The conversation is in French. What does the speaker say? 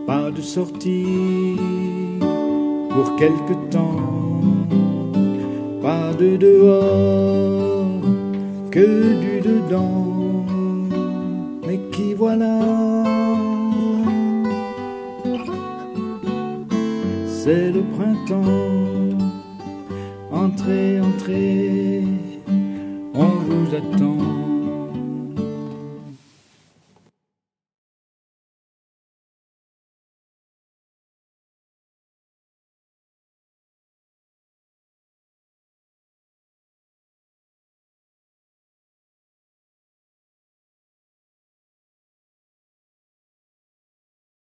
pas de sortie pour quelque temps, pas de dehors que du dedans, mais qui voilà, c'est le printemps. Entrez, entrez, on vous attend.